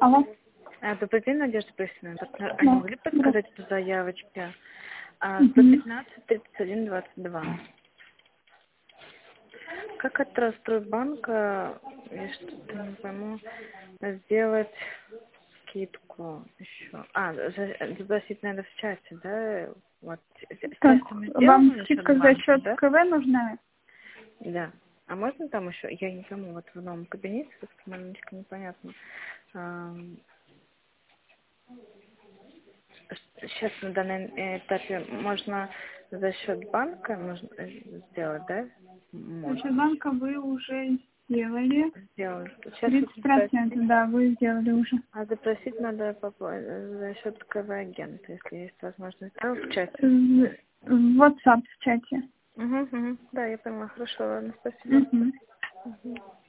Алло. Добрый день, Надежда Борисовна. А не могли подсказать по заявочке? 115 31 22. Как от Росстройбанка, я что-то не пойму, сделать скидку еще? Запросить надо в чате, да? Вот. Так, Сейчас мы вам сделаем скидка насчет за банка, счет да? КВ нужна? Да. А можно там еще, я не пойму, вот в новом кабинете, как-то маленечко непонятно. Сейчас на данном этапе можно за счет банка можно сделать, да? За счет Можно. банка вы уже сделали. Сделать. Сейчас вот 30%, да, вы сделали уже. а запросить надо за счет КВ-агента, если есть возможность. В чате. В WhatsApp в чате. Угу. Да, я поняла. Хорошо, ладно, спасибо. Угу. Угу.